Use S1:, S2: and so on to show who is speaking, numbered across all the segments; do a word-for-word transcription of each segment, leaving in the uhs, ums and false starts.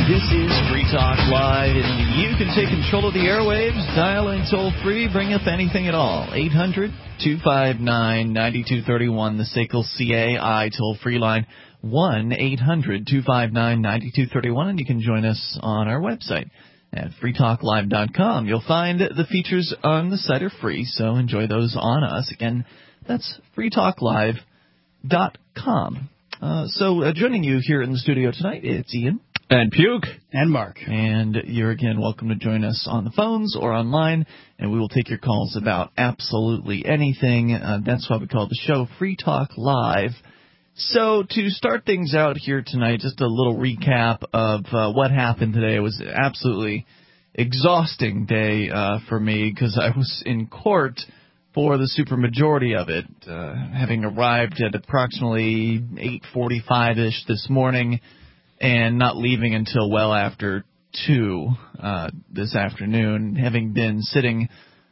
S1: This is Free Talk Live, and you can take control of the airwaves, dial in toll-free, bring up anything at all. eight hundred, two five nine, nine two three one, the S A C L C A I toll-free line, one eight hundred, two five nine, nine two three one, and you can join us on our website at free talk live dot com. You'll find the features on the site are free, so enjoy those on us. Again, that's free talk live dot com. Uh, so uh, joining you here in the studio tonight, it's Ian.
S2: And Puke.
S3: And Mark.
S1: And you're, again, welcome to join us on the phones or online, and we will take your calls about absolutely anything. Uh, that's why we call the show Free Talk Live. So to start things out here tonight, just a little recap of uh, what happened today. It was an absolutely exhausting day uh, for me because I was in court for the supermajority of it, uh, having arrived at approximately eight forty-five-ish this morning, and not leaving until well after two uh, this afternoon, having been sitting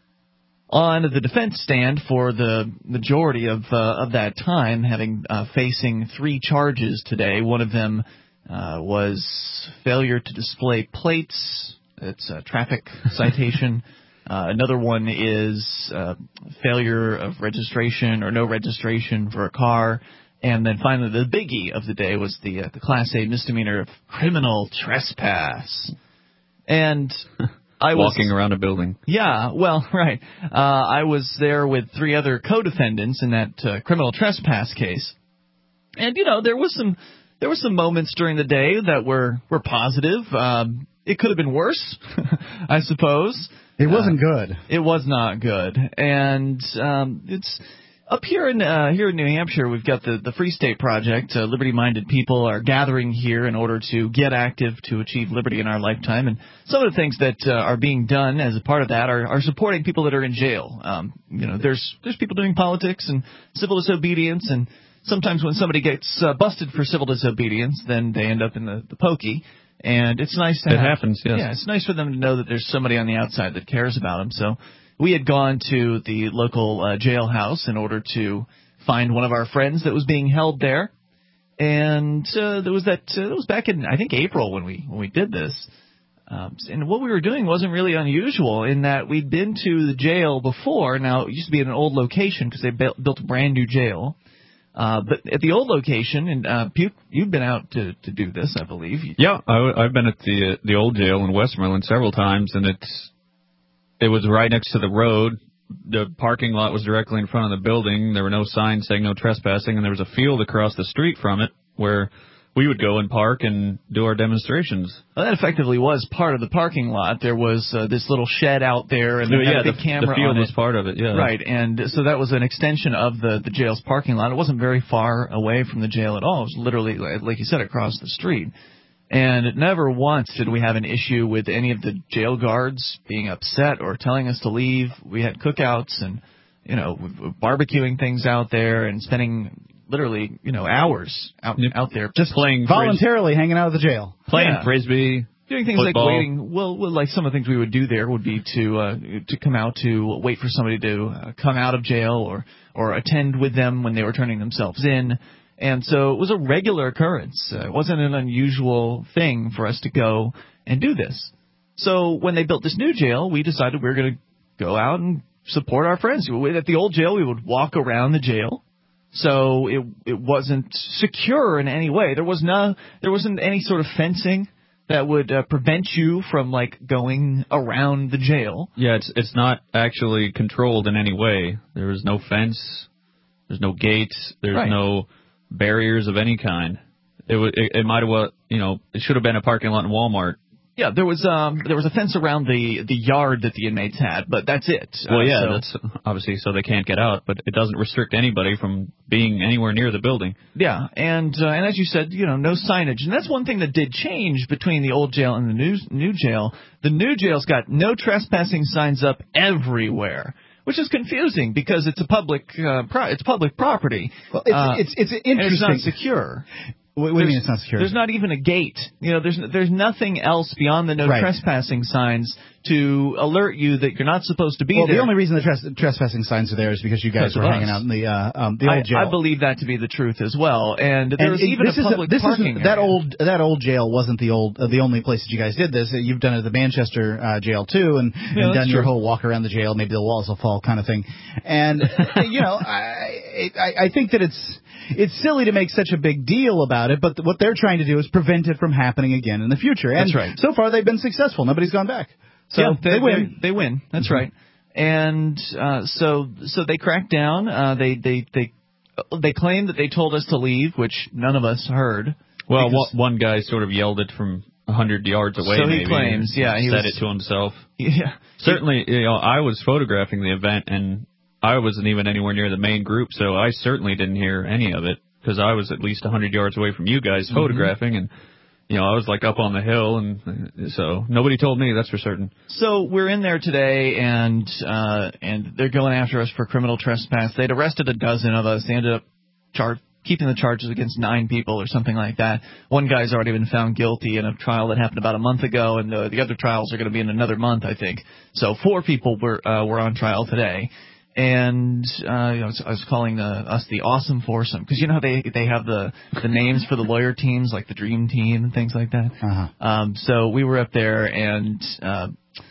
S1: on the defense stand for the majority of uh, of that time, having uh, facing three charges today. One of them uh, was failure to display plates. It's a traffic citation. Uh, another one is uh, failure of registration or no registration for a car. And then finally, the biggie of the day was the, uh, the Class A misdemeanor of criminal trespass. And I was
S2: walking around a building.
S1: Yeah, well, right. Uh, I was there with three other co-defendants in that uh, criminal trespass case. And, you know, there was some there were some moments during the day that were, were positive. Um, it could have been worse, I suppose.
S3: It wasn't
S1: uh,
S3: good.
S1: It was not good. And um, it's... Up here in uh, here in New Hampshire, we've got the, the Free State Project. Uh, liberty-minded people are gathering here in order to get active to achieve liberty in our lifetime. And some of the things that uh, are being done as a part of that are, are supporting people that are in jail. Um, you know, there's there's people doing politics and civil disobedience, and sometimes when somebody gets uh, busted for civil disobedience, then they end up in the, the pokey. And it's nice to
S2: it
S1: have,
S2: happens, yes.
S1: Yeah, it's nice for them to know that there's somebody on the outside that cares about them. So we had gone to the local uh, jailhouse in order to find one of our friends that was being held there, and uh, there was that. Uh, that was back in I think April when we when we did this. Um, and what we were doing wasn't really unusual in that we'd been to the jail before. Now it used to be in an old location because they built, built a brand new jail. Uh, but at the old location, and uh, Puke, you've been out to, to do this, I believe.
S2: Yeah, I, I've been at the uh, the old jail in Westmoreland several times, and it's. It was right next to the road. The parking lot was directly in front of the building. There were no signs saying no trespassing, and there was a field across the street from it where we would go and park and do our demonstrations.
S1: Well, that effectively was part of the parking lot. There was uh, this little shed out there, and there
S2: yeah,
S1: had a big
S2: the,
S1: camera
S2: the field
S1: on it.
S2: was part of it, yeah.
S1: Right, and so that was an extension of the, the jail's parking lot. It wasn't very far away from the jail at all. It was literally, like you said, across the street. And never once did we have an issue with any of the jail guards being upset or telling us to leave. We had cookouts and, you know, barbecuing things out there and spending literally, you know, hours out
S2: yep.
S1: out there.
S2: Just playing
S3: voluntarily hanging out of the jail.
S2: Playing
S1: yeah.
S2: Frisbee.
S1: Doing things
S2: football.
S1: like waiting. Well, well, like some of the things we would do there would be to uh, to come out to wait for somebody to uh, come out of jail or, or attend with them when they were turning themselves in. And so it was a regular occurrence. Uh, it wasn't an unusual thing for us to go and do this. So when they built this new jail, we decided we were going to go out and support our friends. At the old jail, we would walk around the jail. So it it wasn't secure in any way. There was no there wasn't any sort of fencing that would uh, prevent you from like going around the jail.
S2: Yeah, it's it's not actually controlled in any way. There is no fence. There's no gates. There's
S1: right.
S2: no barriers of any kind. It w- it, it might have well, you know, it should have been a parking lot in Walmart.
S1: Yeah, there was um there was a fence around the the yard that the inmates had, but that's it.
S2: Well,
S1: uh,
S2: yeah,
S1: so.
S2: that's obviously so they can't get out, but it doesn't restrict anybody from being anywhere near the building.
S1: Yeah, and uh, and as you said, you know, no signage, and that's one thing that did change between the old jail and the new new jail. The new jail's got no trespassing signs up everywhere, which is confusing because it's a public uh, pro- it's public property.
S3: Well, it's,
S1: uh,
S3: it's it's interesting.
S1: And it's not secure.
S3: What do you mean it's not secure?
S1: There's not even a gate. You know, there's there's nothing else beyond the no
S3: right.
S1: trespassing signs to alert you that you're not supposed to be
S3: well,
S1: there.
S3: Well, the only reason the tres- trespassing signs are there is because you guys were hanging out in the uh, um, the old
S1: I,
S3: jail.
S1: I believe that to be the truth as well. And there was
S3: and
S1: even
S3: this
S1: a
S3: is
S1: public
S3: a, this
S1: parking
S3: is a, that
S1: area.
S3: old that old jail wasn't the old uh, the only place that you guys did this. You've done it at the Manchester uh, jail too, and,
S1: yeah,
S3: and done
S1: true.
S3: your whole walk around the jail. Maybe the walls will fall kind of thing. And you know, I, I I think that it's it's silly to make such a big deal about it, but what they're trying to do is prevent it from happening again in the future. And
S1: That's right.
S3: So far, they've been successful. Nobody's gone back. So
S1: yeah,
S3: they,
S1: they
S3: win.
S1: They win. That's
S3: mm-hmm.
S1: right. And uh, so so they cracked down. Uh, they they they they claimed that they told us to leave, which none of us heard.
S2: Well, one guy sort of yelled it from a hundred yards away.
S1: So he
S2: maybe,
S1: claims, yeah, he
S2: said
S1: was,
S2: it to himself.
S1: Yeah,
S2: certainly. You know, I was photographing the event, and I wasn't even anywhere near the main group, so I certainly didn't hear any of it because I was at least a hundred yards away from you guys photographing, mm-hmm. and you know, I was like up on the hill, and so nobody told me, that's for certain.
S1: So we're in there today, and uh, and they're going after us for criminal trespass. They'd arrested a dozen of us. They ended up char- keeping the charges against nine people or something like that. One guy's already been found guilty in a trial that happened about a month ago, and the, the other trials are going to be in another month, I think. So four people were uh, were on trial today. And uh, you know, I was calling the, us the awesome foursome because you know how they they have the the names for the lawyer teams like the Dream Team and things like that.
S3: Uh-huh.
S1: Um, so we were up there and uh,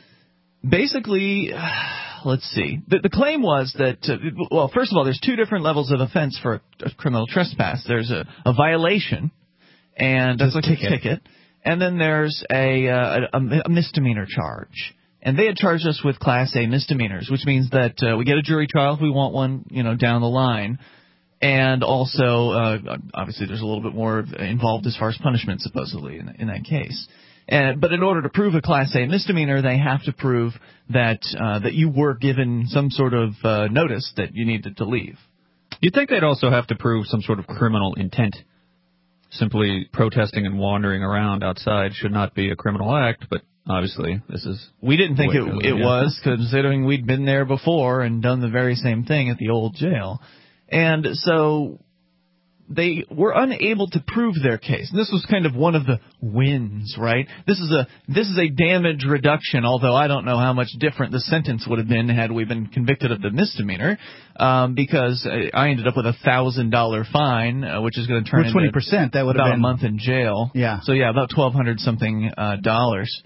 S1: basically, let's see. The, the claim was that uh, well, first of all, there's two different levels of offense for a criminal trespass. There's a, a violation, and that's like a ticket, and then there's a, a, a misdemeanor charge. And they had charged us with Class A misdemeanors, which means that uh, we get a jury trial if we want one, you know, down the line. And also, uh, obviously, there's a little bit more involved as far as punishment, supposedly, in, in that case. And, but in order to prove a Class A misdemeanor, they have to prove that uh, that you were given some sort of uh, notice that you needed to leave.
S2: You'd think they'd also have to prove some sort of criminal intent. Simply protesting and wandering around outside should not be a criminal act, but obviously, this is...
S1: We didn't think it, it
S2: yeah.
S1: was, considering we'd been there before and done the very same thing at the old jail. And so they were unable to prove their case. And this was kind of one of the wins, right? This is a this is a damage reduction, although I don't know how much different the sentence would have been had we been convicted of the misdemeanor, um, because I ended up with a one thousand dollars fine, uh, which is going to turn into
S3: twenty percent, that would
S1: about
S3: have been
S1: a month in jail.
S3: Yeah.
S1: So, yeah, about twelve hundred something uh, dollars.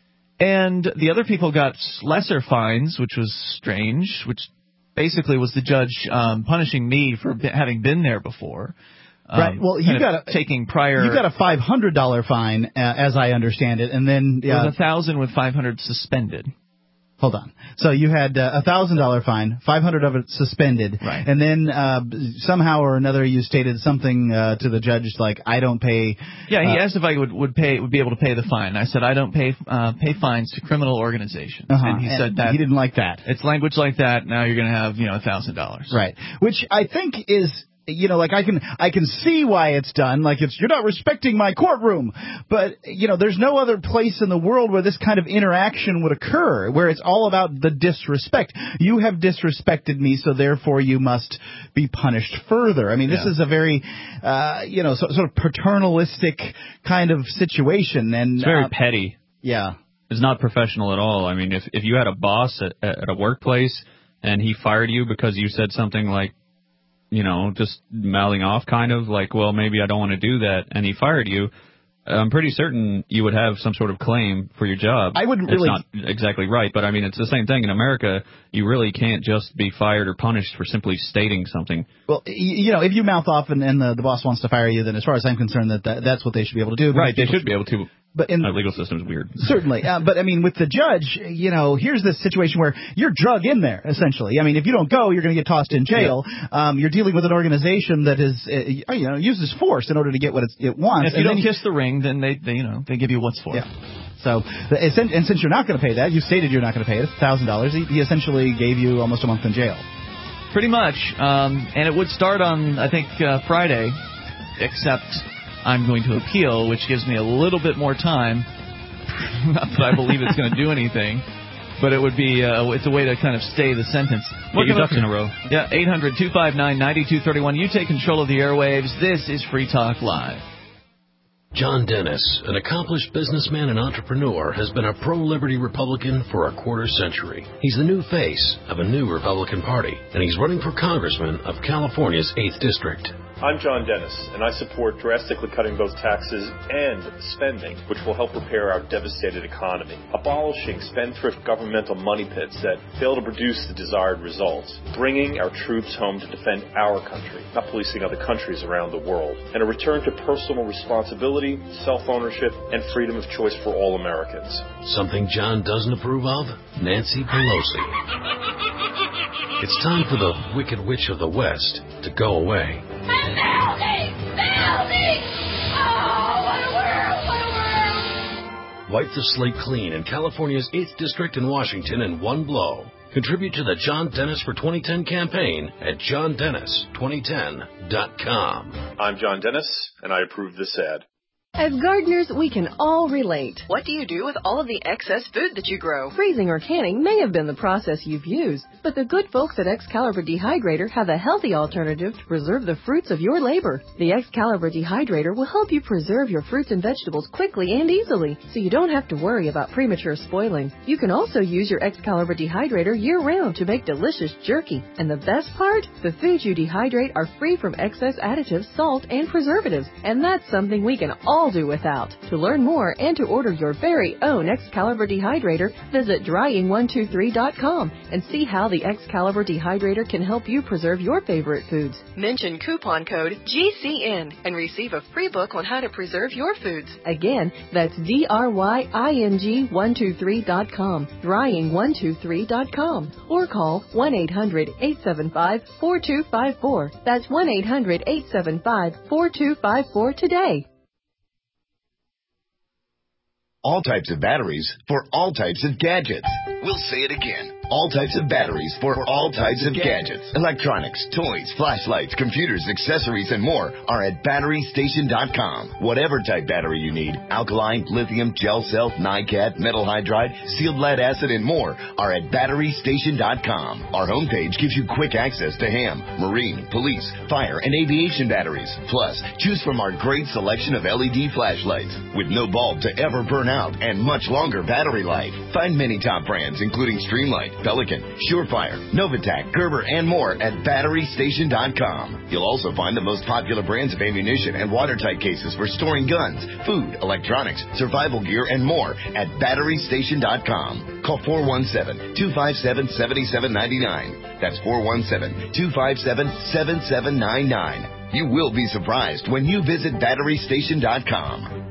S1: And the other people got lesser fines, which was strange, which basically was the judge um, punishing me for b- having been there before. Um,
S3: right. Well, you got a,
S1: taking prior.
S3: You got a five hundred dollars fine, uh, as I understand it, and then
S1: yeah, it was a thousand with five hundred suspended.
S3: Hold on. So you had a uh, thousand dollar fine, five hundred of it suspended,
S1: right?
S3: And then uh, somehow or another you stated something uh, to the judge like, "I don't pay."
S1: Yeah, he
S3: uh,
S1: asked if I would would pay would be able to pay the fine. I said I don't pay uh, pay fines to criminal organizations,
S3: uh-huh.
S1: and he
S3: and
S1: said that
S3: he didn't like that.
S1: It's language like that. Now you're going to have you know a thousand dollars,
S3: right? Which I think is. You know, like I can I can see why it's done. Like it's you're not respecting my courtroom, but you know, there's no other place in the world where this kind of interaction would occur, where it's all about the disrespect. You have disrespected me, so therefore you must be punished further. I mean, this
S1: yeah.
S3: is a very, uh, you know, so, sort of paternalistic kind of situation, and
S2: it's very
S3: uh,
S2: petty.
S3: Yeah,
S2: it's not professional at all. I mean, if if you had a boss at, at a workplace and he fired you because you said something like, you know, just mouthing off kind of like, well, maybe I don't want to do that, and he fired you, I'm pretty certain you would have some sort of claim for your job.
S3: I wouldn't really...
S2: It's not exactly right, but I mean, it's the same thing. In America, you really can't just be fired or punished for simply stating something.
S3: Well, you know, if you mouth off and, and the, the boss wants to fire you, then as far as I'm concerned, that, that that's what they should be able to do.
S2: Right, they should be able to.
S3: But in
S2: our legal system is weird.
S3: Certainly. Uh, but, I mean, with the judge, you know, here's this situation where you're drug in there, essentially. I mean, if you don't go, you're going to get tossed in jail. Yeah. Um, you're dealing with an organization that is, uh, you know, uses force in order to get what it's, it wants.
S1: And if you
S3: and
S1: don't kiss the ring, then they, they, you know, they give you what's for.
S3: Yeah. So, and since you're not going to pay that, you stated you're not going to pay it, it's one thousand dollars, he, he essentially gave you almost a month in jail.
S1: Pretty much. Um, and it would start on, I think, uh, Friday, except I'm going to appeal, which gives me a little bit more time. Not that I believe it's going to do anything, but it would be uh, it's a way to kind of stay the sentence.
S2: Get your ducks in a row.
S1: Yeah, eight hundred two five nine nine two three one. You take control of the airwaves. This is Free Talk Live.
S4: John Dennis, an accomplished businessman and entrepreneur, has been a pro-liberty Republican for a quarter century. He's the new face of a new Republican Party, and he's running for congressman of California's eighth District.
S5: I'm John Dennis, and I support drastically cutting both taxes and spending, which will help repair our devastated economy, abolishing spendthrift governmental money pits that fail to produce the desired results, bringing our troops home to defend our country, not policing other countries around the world, and a return to personal responsibility, self-ownership, and freedom of choice for all Americans.
S4: Something John doesn't approve of? Nancy Pelosi. It's time for the Wicked Witch of the West to go away.
S6: Melody! Melody! Oh, what a world! What a world!
S4: Wipe the slate clean in California's eighth District in Washington in one blow. Contribute to the John Dennis for twenty ten campaign at john dennis twenty ten dot com.
S5: I'm John Dennis, and I approve this ad.
S7: As gardeners, we can all relate.
S8: What do you do with all of the excess food that you grow?
S7: Freezing or canning may have been the process you've used, but the good folks at Excalibur Dehydrator have a healthy alternative to preserve the fruits of your labor. The Excalibur Dehydrator will help you preserve your fruits and vegetables quickly and easily, so you don't have to worry about premature spoiling. You can also use your Excalibur Dehydrator year-round to make delicious jerky. And the best part? The foods you dehydrate are free from excess additives, salt, and preservatives, and that's something we can all do without. To learn more and to order your very own Excalibur Dehydrator, visit drying one two three dot com and see how the Excalibur Dehydrator can help you preserve your favorite foods.
S8: Mention coupon code G C N and receive a free book on how to preserve your foods.
S7: Again, that's D R Y I N G one two three dot com, drying one two three dot com, or call one eight hundred eight seven five four two five four. That's one eight hundred eight seven five four two five four today.
S9: All types of batteries for all types of gadgets. We'll say it again. All types of batteries for all types of gadgets. Electronics, toys, flashlights, computers, accessories, and more are at battery station dot com. Whatever type battery you need, alkaline, lithium, gel cell, NiCad, metal hydride, sealed lead acid, and more are at battery station dot com. Our homepage gives you quick access to ham, marine, police, fire, and aviation batteries. Plus, choose from our great selection of L E D flashlights with no bulb to ever burn out and much longer battery life. Find many top brands including Streamlight, Pelican, Surefire, Novatac, Gerber, and more at battery station dot com. You'll also find the most popular brands of ammunition and watertight cases for storing guns, food, electronics, survival gear, and more at battery station dot com. Call four one seven, two five seven, seven seven nine nine. That's four one seven, two five seven, seven seven nine nine. You will be surprised when you visit battery station dot com.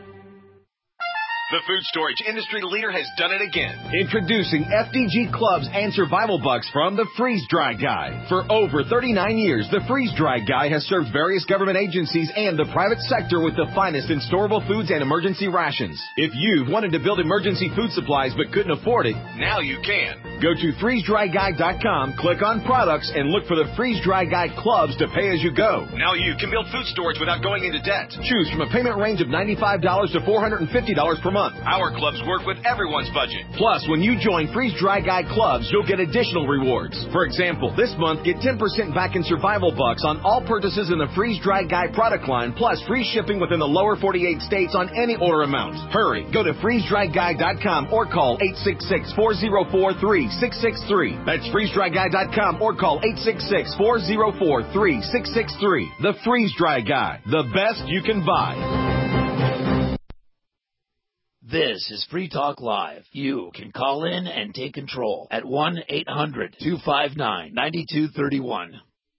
S10: The food storage industry leader has done it again. Introducing F D G Clubs and Survival Bucks from the Freeze Dry Guy. For over thirty-nine years, the Freeze Dry Guy has served various government agencies and the private sector with the finest in storable foods and emergency rations. If you've wanted to build emergency food supplies but couldn't afford it, now you can. Go to freeze dry guy dot com, click on products, and look for the Freeze Dry Guy Clubs to pay as you go. Now you can build food storage without going into debt. Choose from a payment range of ninety-five dollars to four hundred fifty dollars per month. Our clubs work with everyone's budget. Plus, when you join Freeze Dry Guy Clubs, you'll get additional rewards. For example, this month, get ten percent back in Survival Bucks on all purchases in the Freeze Dry Guy product line, plus free shipping within the lower forty-eight states on any order amount. Hurry, go to freeze dry guy dot com or call eight six six, four zero four, three six six three. That's freeze dry guy dot com or call eight six six, four zero four, three six six three. The Freeze Dry Guy, the best you can buy.
S11: This is Free Talk Live. You can call in and take control at one eight hundred, two five nine, nine two three one.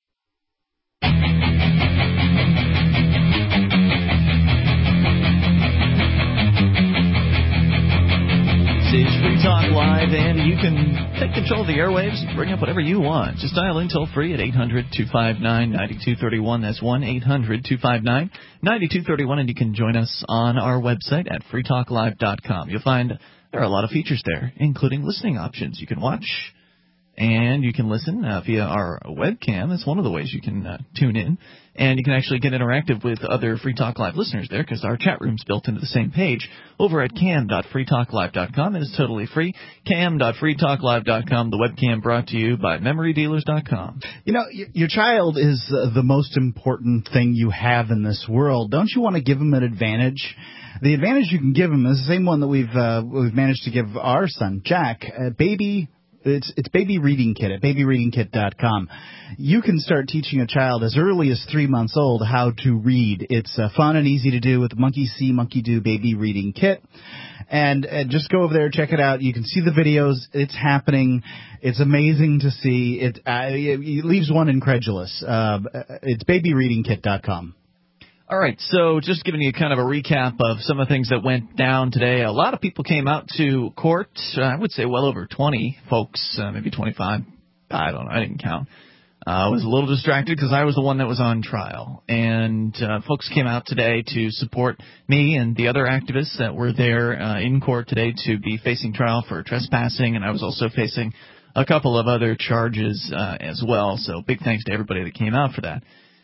S1: This is Free Talk Live, and you can take control of the airwaves and bring up whatever you want. Just dial in toll free at eight hundred, two five nine, nine two three one. That's one eight hundred, two five nine, nine two three one, and you can join us on our website at free talk live dot com. You'll find there are a lot of features there, including listening options. You can watch and you can listen uh, via our webcam. That's one of the ways you can uh, tune in. And you can actually get interactive with other Free Talk Live listeners there because our chat room's built into the same page over at cam dot free talk live dot com. It is totally free. cam dot free talk live dot com. The webcam brought to you by memory dealers dot com.
S3: You know, y- your child is uh, the most important thing you have in this world. Don't you want to give him an advantage? The advantage you can give him is the same one that we've uh, we've managed to give our son, Jack. Uh, baby... It's it's Baby Reading Kit at baby reading kit dot com. You can start teaching a child as early as three months old how to read. It's uh, fun and easy to do with Monkey See, Monkey Do Baby Reading Kit. And uh, just go over there, check it out. You can see the videos. It's happening. It's amazing to see. It, uh, it, it leaves one incredulous. Uh, it's baby reading kit dot com.
S1: All right, so just giving you kind of a recap of some of the things that went down today. A lot of people came out to court. Uh, I would say well over twenty folks, uh, maybe twenty-five. I don't know. I didn't count. Uh, I was a little distracted because I was the one that was on trial. And uh, folks came out today to support me and the other activists that were there uh, in court today to be facing trial for trespassing. And I was also facing a couple of other charges uh, as well. So big thanks to everybody that came out for that.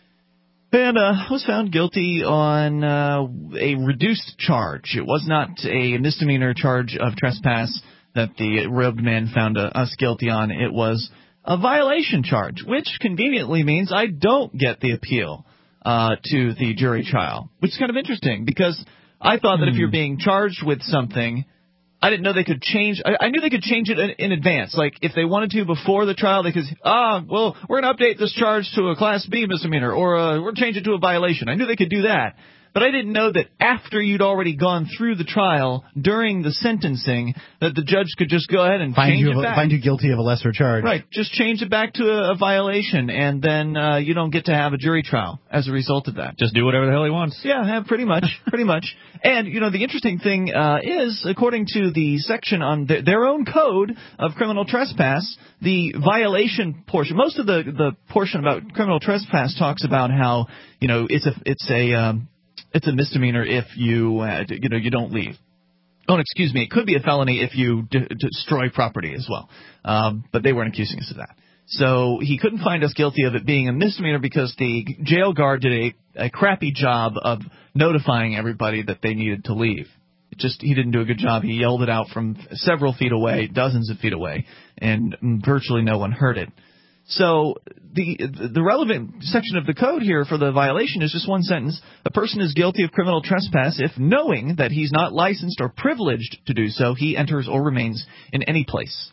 S1: And uh, was found guilty on uh, a reduced charge. It was not a misdemeanor charge of trespass that the robed man found uh, us guilty on. It was a violation charge, which conveniently means I don't get the appeal uh, to the jury trial, which is kind of interesting because I thought that if you're being charged with something, I didn't know they could change. I, I knew they could change it in, in advance. Like, if they wanted to before the trial, they could, ah, well, we're going to update this charge to a Class B misdemeanor, or uh, we're change it to a violation. I knew they could do that. But I didn't know that after you'd already gone through the trial, during the sentencing, that the judge could just go ahead and
S3: find
S1: change
S3: you
S1: it back.
S3: Find you guilty of a lesser charge.
S1: Right. Just change it back to a, a violation, and then uh, you don't get to have a jury trial as a result of that.
S2: Just do whatever the hell he wants.
S1: Yeah, yeah pretty much. pretty much. And, you know, the interesting thing uh, is, according to the section on th- their own code of criminal trespass, the violation portion, most of the, the portion about criminal trespass talks about how, you know, it's a, it's a, um, it's a misdemeanor if you, uh, you know, you don't leave. Oh, excuse me. It could be a felony if you d- destroy property as well. Um, but they weren't accusing us of that. So he couldn't find us guilty of it being a misdemeanor because the jail guard did a, a crappy job of notifying everybody that they needed to leave. It just he didn't do a good job. He yelled it out from several feet away, dozens of feet away, and virtually no one heard it. So the the relevant section of the code here for the violation is just one sentence. A person is guilty of criminal trespass if, knowing that he's not licensed or privileged to do so, he enters or remains in any place.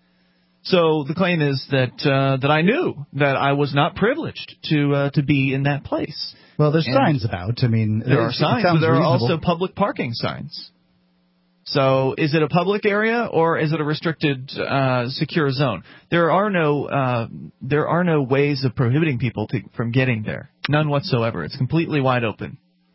S1: So the claim is that uh, that I knew that I was not privileged to uh, to be in that place.
S3: Well, there's
S1: and
S3: signs about. I mean,
S1: there are signs, but there
S3: reasonable.
S1: are also public parking signs. So is it a public area or is it a restricted, uh, secure zone? There are no uh, there are no ways of prohibiting people to, from getting there. None whatsoever. It's completely wide open.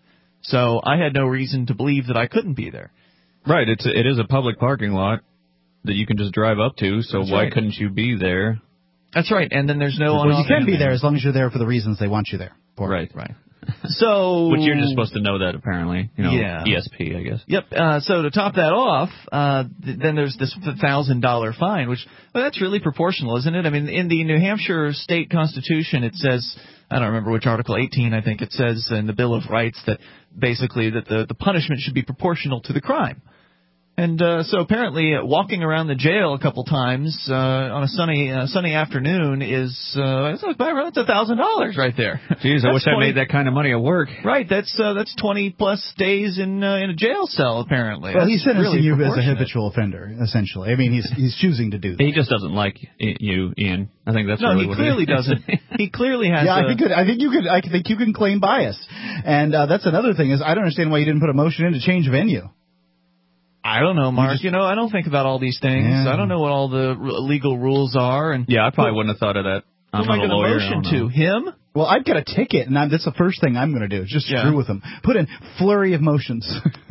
S1: So I had no reason to believe that I couldn't be there.
S2: Right. It's a, it is a public parking lot that you can just drive up to. So
S1: That's
S2: why
S1: right.
S2: couldn't you be there?
S1: That's right. And then there's no.
S3: Well, you can be there as long as you're there for the reasons they want you there. For.
S2: Right.
S1: Right. So,
S2: which you're just supposed to know that, apparently. You know,
S1: yeah.
S2: E S P, I guess.
S1: Yep. Uh, so to top that off, uh, th- then there's this thousand dollar fine, which well, that's really proportional, isn't it? I mean, in the New Hampshire state constitution, it says, I don't remember which article, eighteen, I think it says in the Bill of Rights that basically that the the punishment should be proportional to the crime. And uh, so apparently, uh, walking around the jail a couple times uh, on a sunny uh, sunny afternoon is uh, it's that's a thousand dollars right there.
S2: Jeez, I wish I made that kind of money at work.
S1: Right, that's uh, that's twenty plus days in uh, in a jail cell apparently.
S3: Well,
S1: that's
S3: he's sentencing
S1: really
S3: you as a habitual offender, essentially. I mean, he's he's choosing to do that.
S2: He just doesn't like you, Ian. I think that's
S1: no,
S2: really
S1: he
S2: what
S1: clearly
S2: it is.
S1: doesn't. He clearly has.
S3: Yeah,
S1: a,
S3: I think I think you could. I think you can claim bias, and uh, that's another thing is I don't understand why you didn't put a motion in to change venue.
S1: I don't know, Mark. You, just, you know, I don't think about all these things.
S3: Yeah.
S1: I don't know what all the r- legal rules are. And
S2: yeah, I probably who, wouldn't have thought of that. I'm
S1: who am
S2: not
S1: I
S2: a lawyer.
S1: motion to him?
S3: Well, I've got a ticket, and I'm, that's the first thing I'm going to do. Is just
S1: yeah.
S3: screw with them. Put in flurry of motions.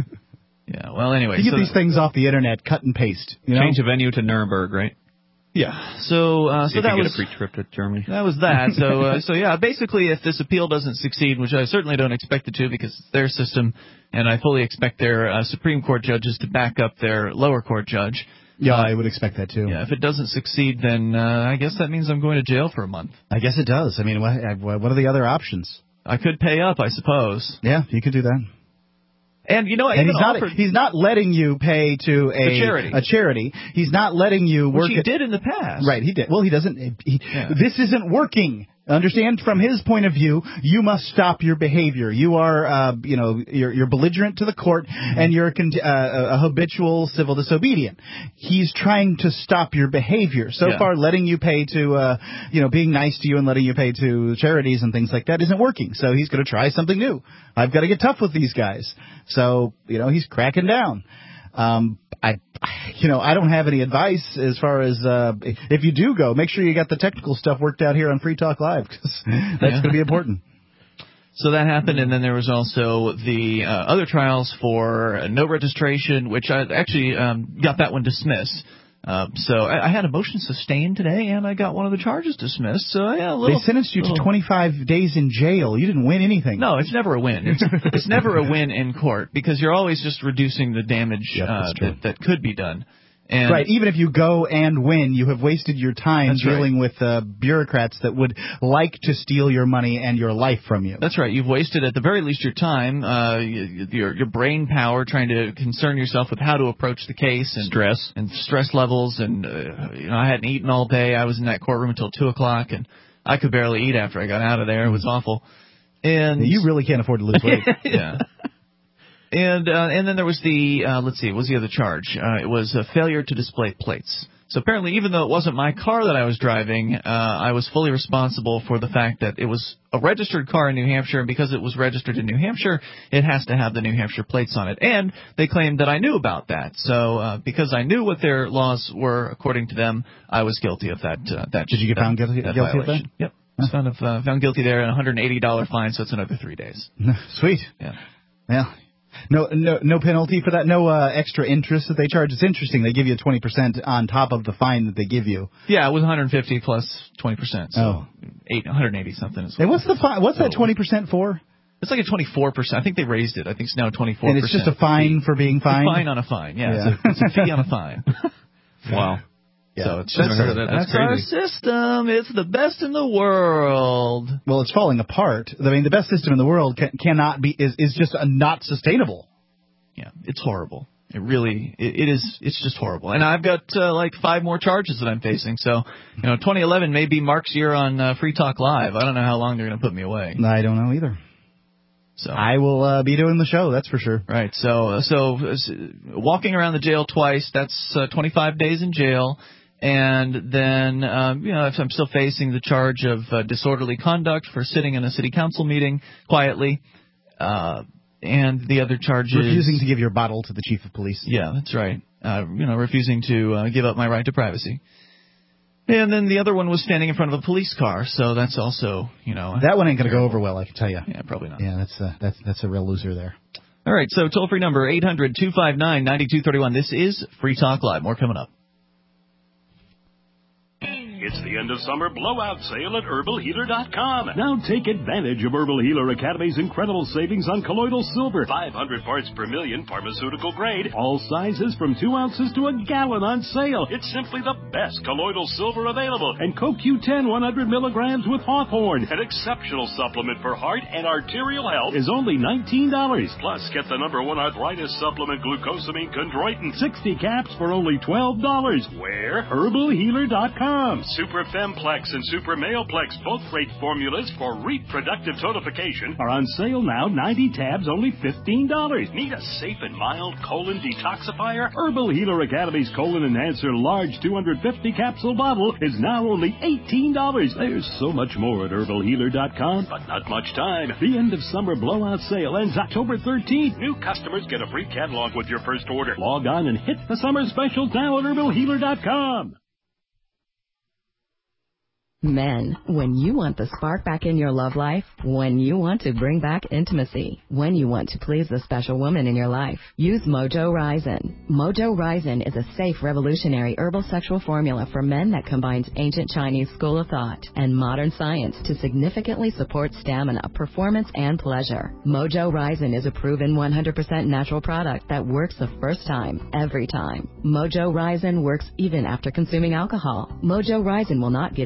S1: Yeah. Well, anyway,
S3: you get
S1: so
S3: these things off the internet, cut and paste. You know?
S2: Change a venue to Nuremberg, right?
S1: Yeah. So, uh, so
S2: if
S1: that
S2: you
S1: was
S2: get a free trip to Germany.
S1: That was that. So, uh, so yeah. Basically, if this appeal doesn't succeed, which I certainly don't expect it to, because it's their system, and I fully expect their uh, Supreme Court judges to back up their lower court judge.
S3: Yeah,
S1: uh,
S3: I would expect that too.
S1: Yeah. If it doesn't succeed, then uh, I guess that means I'm going to jail for a month.
S3: I guess it does. I mean, what, what are the other options?
S1: I could pay up, I suppose.
S3: Yeah, you could do that.
S1: And you know,
S3: and he's not
S1: offered,
S3: he's not letting you pay to a,
S1: a charity.
S3: A charity. He's not letting you work.
S1: Which he
S3: at,
S1: did in the past.
S3: Right, he did. Well, he doesn't. He, yeah. This isn't working. Understand? From his point of view, you must stop your behavior. You are, uh, you know, you're, you're belligerent to the court, mm-hmm. and you're a, con- uh, a habitual civil disobedient. He's trying to stop your behavior. So yeah. far, letting you pay to, uh, you know, being nice to you and letting you pay to charities and things like that isn't working. So he's going to try something new. I've got to get tough with these guys. So, you know, he's cracking down. Um, I, you know, I don't have any advice as far as uh, if you do go, make sure you got the technical stuff worked out here on Free Talk Live, because that's yeah. going to be important.
S1: So that happened, and then there was also the uh, other trials for no registration, which I actually um, got that one dismissed. Uh, so I, I had a motion sustained today, and I got one of the charges dismissed. So yeah, a little,
S3: they sentenced you
S1: little,
S3: to twenty-five days in jail. You didn't win anything.
S1: No, it's never a win. It's, it's never a win in court because you're always just reducing the damage yep, uh, that, that could be done. And
S3: right, even if you go and win, you have wasted your time
S1: That's
S3: dealing
S1: right.
S3: with uh, bureaucrats that would like to steal your money and your life from you.
S1: That's right. You've wasted, at the very least, your time, uh, your your brain power, trying to concern yourself with how to approach the case and
S2: stress
S1: and stress levels. And uh, you know, I hadn't eaten all day. I was in that courtroom until two o'clock, and I could barely eat after I got out of there. It was awful. And
S3: you really can't afford to lose weight.
S1: yeah. And uh, and then there was the, uh, let's see, what was the other charge? Uh, it was a failure to display plates. So apparently, even though it wasn't my car that I was driving, uh, I was fully responsible for the fact that it was a registered car in New Hampshire, and because it was registered in New Hampshire, it has to have the New Hampshire plates on it. And they claimed that I knew about that. So uh, because I knew what their laws were, according to them, I was guilty of that. Uh, that
S3: Did you get
S1: that,
S3: found guilty,
S1: that
S3: guilty of
S1: that? Yep. I was found, of, uh, found guilty there, and a one hundred eighty dollars fine, so it's another three days.
S3: Sweet.
S1: Yeah.
S3: Yeah. No, no, no penalty for that. No uh, extra interest that they charge. It's interesting. They give you twenty percent on top of the fine that they give you.
S1: Yeah, it was one hundred fifty plus twenty percent. So
S3: oh,
S1: eight, one hundred eighty something.
S3: Hey, what's the fi- What's so, that twenty percent for?
S1: It's like a twenty-four percent. I think they raised it. I think it's now twenty-four percent.
S3: And it's just a fine
S1: fee.
S3: for being fined.
S1: A fine on a fine. Yeah,
S3: yeah.
S1: It's, a, it's a fee on a fine.
S2: Wow.
S1: Yeah. So it's
S2: just,
S1: just
S2: that.
S1: that's,
S2: that's
S1: our system. It's the best in the world.
S3: Well, it's falling apart. I mean, the best system in the world can, cannot be is is just a not sustainable.
S1: Yeah, it's horrible. It really, it, it is. It's just horrible. And I've got uh, like five more charges that I'm facing. So, you know, twenty eleven may be Mark's year on uh, Free Talk Live. I don't know how long they're going to put me away.
S3: I don't know either.
S1: So
S3: I will uh, be doing the show. That's for sure.
S1: Right. So, uh, so uh, walking around the jail twice. That's uh, twenty-five days in jail. And then, um, you know, I'm still facing the charge of uh, disorderly conduct for sitting in a city council meeting quietly. Uh, And the other charge is
S3: refusing to give your bottle to the chief of police.
S1: Yeah, that's right. Uh, you know, refusing to uh, give up my right to privacy. And then the other one was standing in front of a police car. So that's also, you know,
S3: that one ain't going to go over well, I can tell you.
S1: Yeah, probably not.
S3: Yeah, that's uh, that's that's a real loser there.
S1: All right. So toll free number eight hundred two five nine nine two three one. This is Free Talk Live. More coming up.
S12: It's the end of summer blowout sale at herbal healer dot com. Now take advantage of Herbal Healer Academy's incredible savings on colloidal silver. five hundred parts per million, pharmaceutical grade. All sizes from two ounces to a gallon on sale. It's simply the best colloidal silver available. And Co Q ten one hundred milligrams with Hawthorne, an exceptional supplement for heart and arterial health, is only nineteen dollars. Plus, get the number one arthritis supplement, glucosamine chondroitin, sixty caps for only twelve dollars. Where? herbal healer dot com. Super Femplex and Super Maleplex, both great formulas for reproductive tonification, are on sale now. ninety tabs, only fifteen dollars. Need a safe and mild colon detoxifier? Herbal Healer Academy's Colon Enhancer Large two hundred fifty capsule bottle is now only eighteen dollars. There's so much more at herbal healer dot com, but not much time. The end of summer blowout sale ends October thirteenth. New customers get a free catalog with your first order. Log on and hit the summer specials now at herbal healer dot com.
S13: Men, when you want the spark back in your love life, when you want to bring back intimacy, when you want to please the special woman in your life, use Mojo Ryzen. Mojo Ryzen is a safe, revolutionary herbal sexual formula for men that combines ancient Chinese school of thought and modern science to significantly support stamina, performance, and pleasure. Mojo Ryzen is a proven one hundred percent natural product that works the first time, every time. Mojo Ryzen works even after consuming alcohol. Mojo Ryzen will not give you unwanted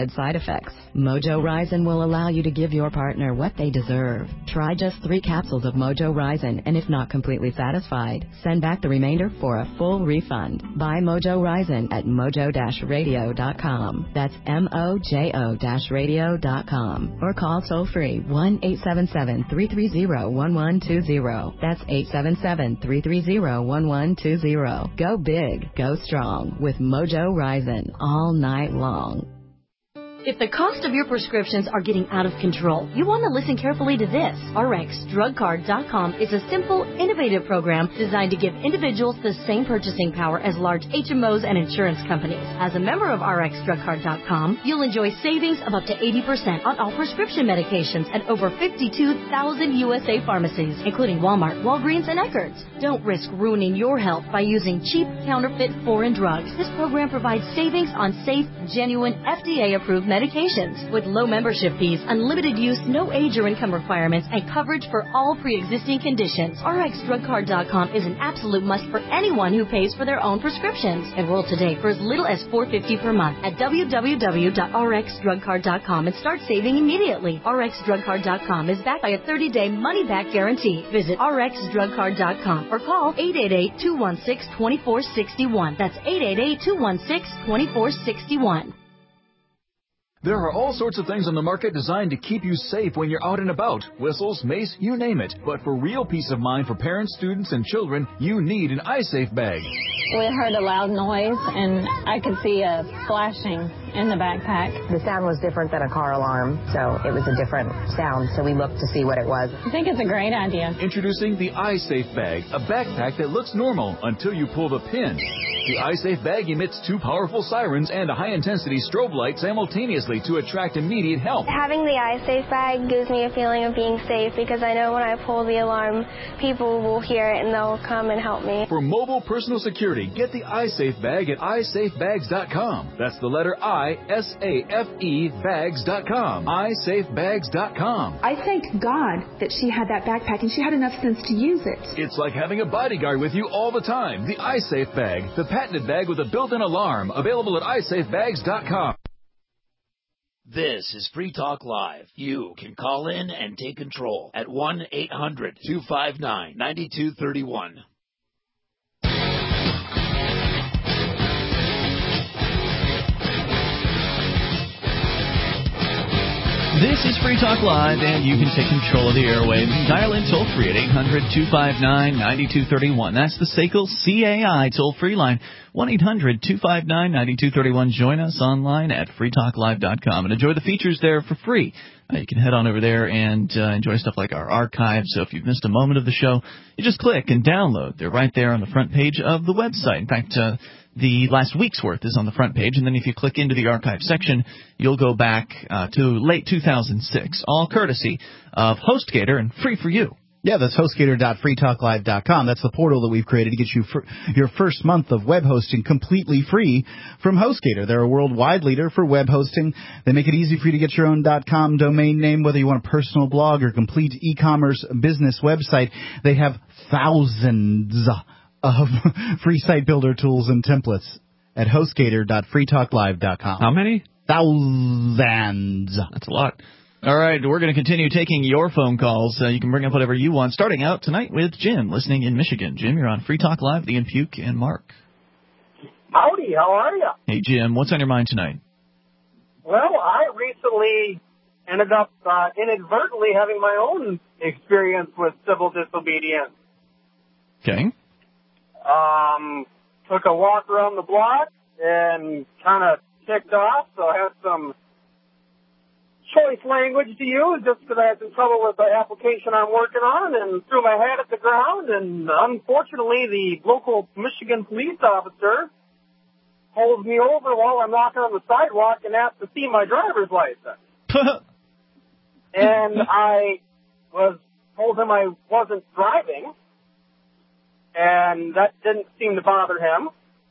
S13: unwanted side effects. Mojo Ryzen will allow you to give your partner what they deserve. Try just three capsules of Mojo Ryzen, and if not completely satisfied, send back the remainder for a full refund. Buy Mojo Ryzen at mojo dash radio dot com. That's M O J O radio dot com. Or call toll-free one eight seven seven, three three zero, one one two zero. That's eight seven seven, three three zero, one one two zero. Go big, go strong with Mojo Ryzen all night long.
S14: If the cost of your prescriptions are getting out of control, you want to listen carefully to this. R X drug card dot com is a simple, innovative program designed to give individuals the same purchasing power as large H M Os and insurance companies. As a member of R X drug card dot com, you'll enjoy savings of up to eighty percent on all prescription medications at over fifty-two thousand U S A pharmacies, including Walmart, Walgreens, and Eckerd's. Don't risk ruining your health by using cheap, counterfeit foreign drugs. This program provides savings on safe, genuine, F D A-approved medications with low membership fees, unlimited use, no age or income requirements, and coverage for all pre-existing conditions. R X drug card dot com is an absolute must for anyone who pays for their own prescriptions. Enroll today for as little as four dollars and fifty cents per month at w w w dot r x drug card dot com and start saving immediately. R X drug card dot com is backed by a thirty-day money-back guarantee. Visit r x drug card dot com or call eight eight eight, two one six, two four six one. That's eight eight eight, two one six, two four six one.
S15: There are all sorts of things on the market designed to keep you safe when you're out and about. Whistles, mace, you name it. But for real peace of mind for parents, students, and children, you need an iSafe bag.
S16: We heard a loud noise, and I could see a flashing in the backpack.
S17: The sound was different than a car alarm, so it was a different sound, so we looked to see what it was.
S16: I think it's a great idea.
S15: Introducing the iSafe bag, a backpack that looks normal until you pull the pin. The iSafe bag emits two powerful sirens and a high-intensity strobe light simultaneously to attract immediate help.
S18: Having the iSafe bag gives me a feeling of being safe because I know when I pull the alarm, people will hear it and they'll come and help me.
S15: For mobile personal security, get the iSafe bag at i safe bags dot com. That's the letter I, S A F E, bags dot com. i safe bags dot com.
S19: I thank God that she had that backpack and she had enough sense to use it.
S15: It's like having a bodyguard with you all the time. The iSafe bag, the patented bag with a built-in alarm, available at i safe bags dot com.
S11: This is Free Talk Live. You can call in and take control at one eight hundred, two five nine, nine two three one.
S1: This is Free Talk Live, and you can take control of the airwaves. Dial in toll-free at eight hundred, two five nine, nine two three one. That's the S A C L C A I toll-free line, one eight hundred, two five nine, nine two three one. Join us online at free talk live dot com and enjoy the features there for free. Uh, you can head on over there and uh, enjoy stuff like our archives. So if you've missed a moment of the show, you just click and download. They're right there on the front page of the website. In fact, uh, the last week's worth is on the front page, and then if you click into the archive section, you'll go back uh, to late two thousand six, all courtesy of HostGator and free for you.
S3: Yeah, that's HostGator dot free talk live dot com. That's the portal that we've created to get you for your first month of web hosting completely free from HostGator. They're a worldwide leader for web hosting. They make it easy for you to get your own .com domain name, whether you want a personal blog or complete e-commerce business website. They have thousands of free site builder tools and templates at HostGator dot free talk live dot com.
S2: How many?
S3: Thousands.
S2: That's a lot.
S1: All right, we're going to continue taking your phone calls. Uh, you can bring up whatever you want, starting out tonight with Jim, listening in Michigan. Jim, you're on Free Talk Live, Ian Puke and Mark.
S20: Howdy, how are you?
S1: Hey, Jim, what's on your mind tonight?
S20: Well, I recently ended up uh, inadvertently having my own experience with civil disobedience.
S1: Okay.
S20: Um, took a walk around the block and kind of ticked off, so I had some choice language to use just because I had some trouble with the application I'm working on, and threw my head at the ground, and unfortunately the local Michigan police officer pulls me over while I'm walking on the sidewalk and asks to see my driver's license. And I was told him I wasn't driving, and that didn't seem to bother him.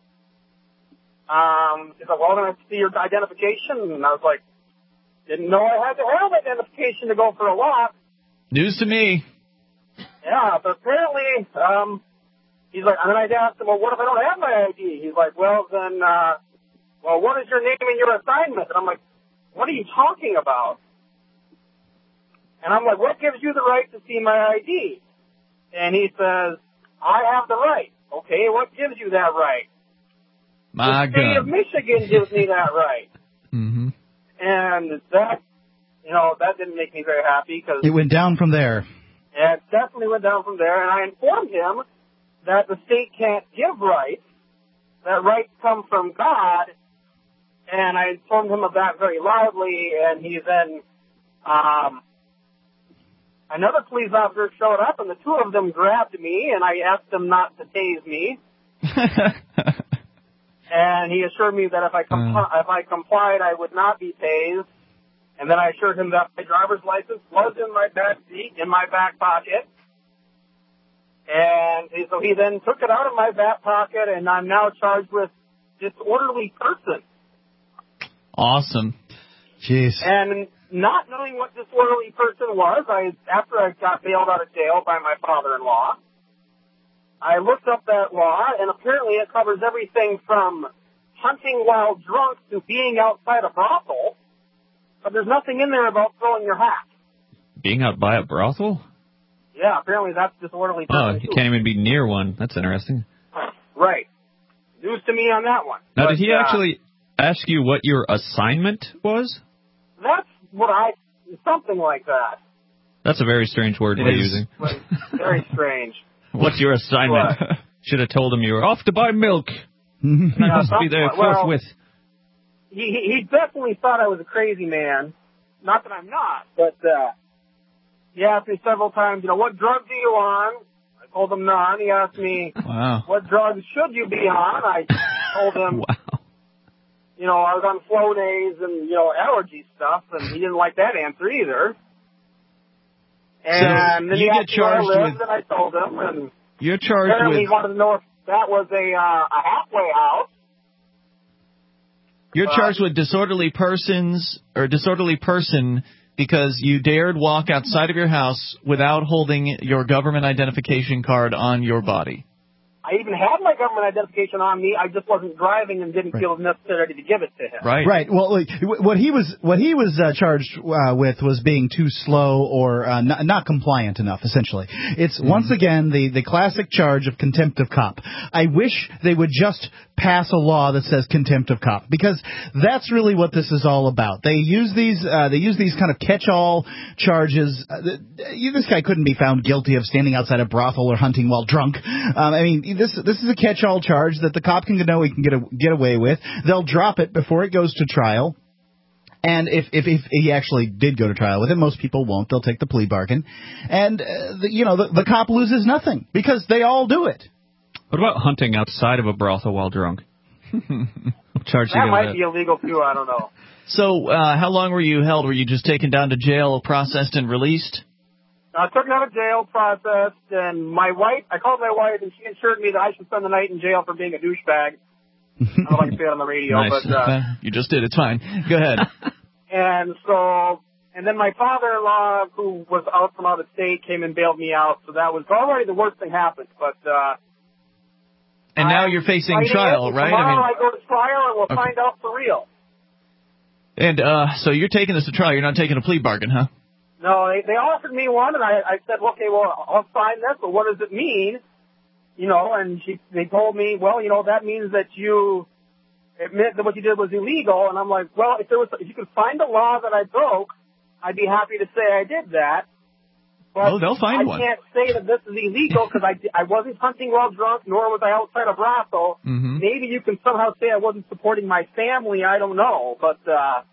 S20: Um, he's like, well, then I see your identification, and I was like, didn't know I had to have identification to go for a walk.
S1: News to me.
S20: Yeah, but apparently, um, he's like, and then I asked him, well, what if I don't have my I D? He's like, well, then, uh, well, what is your name and your assignment? And I'm like, what are you talking about? And I'm like, what gives you the right to see my I D? And he says, I have the right. Okay, what gives you that right?
S1: My
S20: the state
S1: God.
S20: of Michigan gives me that right.
S1: Mm-hmm.
S20: And that, you know, that didn't make me very happy because
S3: It went down from there.
S20: it definitely went down from there. And I informed him that the state can't give rights, that rights come from God. And I informed him of that very loudly. And he then, um, another police officer showed up, and the two of them grabbed me, and I asked them not to tase me. And he assured me that if I compli- uh. if I complied, I would not be tased. And then I assured him that my driver's license was in my back seat, in my back pocket. And he, so he then took it out of my back pocket, and I'm now charged with disorderly person.
S1: Awesome.
S3: Jeez.
S20: And not knowing what disorderly person was, I after I got bailed out of jail by my father-in-law, I looked up that law, and apparently it covers everything from hunting while drunk to being outside a brothel, but there's nothing in there about throwing your hat.
S2: Being out by a brothel?
S20: Yeah, apparently that's disorderly person.
S2: Oh, you
S20: too.
S2: can't even be near one. That's interesting.
S20: Right. News to me on that one.
S2: Now,
S20: but,
S2: did he
S20: uh,
S2: actually ask you what your assignment was?
S20: That's what I, something like that.
S2: That's a very strange word
S20: It
S2: we're
S20: is.
S2: using.
S20: Very strange.
S2: What's your assignment? Should have told him you were off to buy milk. You
S20: Yeah,
S2: must be there
S20: well,
S2: forthwith.
S20: He, he he definitely thought I was a crazy man. Not that I'm not, but uh, he asked me several times, you know, what drugs are you on? I told him none. He asked me,
S1: wow.
S20: what drugs should you be on? I told him,
S2: wow.
S20: you know, I was on Flonase and, you know, allergy stuff, and he didn't like that answer either. And
S1: so
S20: then
S1: you
S20: he
S1: get
S20: asked me where I
S1: charged
S20: lived,
S1: with...
S20: and I told him, and
S1: You're charged
S20: apparently
S1: with...
S20: he wanted to know if that was a, uh, a halfway house.
S1: You're
S20: Uh,
S1: charged with disorderly persons or disorderly person because you dared walk outside of your house without holding your government identification card on your body.
S20: I even had my government identification on me. I just wasn't driving and didn't
S3: Right.
S20: feel necessary to give it to him.
S1: Right.
S3: Right. Well, like, what he was what he was uh, charged uh, with was being too slow or uh, not, not compliant enough. Essentially, it's mm-hmm. once again the the classic charge of contempt of cop. I wish they would just pass a law that says contempt of cop, because that's really what this is all about. They use these uh, they use these kind of catch-all charges. Uh, this guy couldn't be found guilty of standing outside a brothel or hunting while drunk. Um, I mean, this this is a catch-all charge that the cop can know he can get a, get away with. They'll drop it before it goes to trial. And if, if if he actually did go to trial with it, most people won't. They'll take the plea bargain. And, uh, the, you know, the, the cop loses nothing because they all do it.
S2: What about hunting outside of a brothel while drunk? Charge
S20: That
S2: you
S20: might
S2: that.
S20: be illegal, too. I don't know.
S1: So uh, how long were you held? Were you just taken down to jail, processed, and released?
S20: I took him out of jail, processed, and my wife, I called my wife, and she assured me that I should spend the night in jail for being a douchebag. I don't know if I can say it on the radio,
S1: nice.
S20: but... Uh,
S1: you just did. It's fine. Go ahead.
S20: And so, and then my father-in-law, who was out from out of state, came and bailed me out, so that was already the worst thing happened, but... uh
S1: And now you're facing
S20: fighting
S1: trial,
S20: it.
S1: right?
S20: Tomorrow
S1: I
S20: I, go to trial, and we'll
S1: Okay.
S20: find out for real.
S1: And uh, so you're taking this to trial. You're not taking a plea bargain, huh?
S20: No, they, they offered me one, and I, I said, okay, well, I'll sign this, but what does it mean? You know, and she, they told me, well, you know, that means that you admit that what you did was illegal. And I'm like, well, if there was, if you could find a law that I broke, I'd be happy to say I did that. But
S1: oh, they'll find
S20: I
S1: one.
S20: I can't say that this is illegal because I, I wasn't hunting while drunk, nor was I outside a brothel.
S1: Mm-hmm.
S20: Maybe you can somehow say I wasn't supporting my family. I don't know, but uh,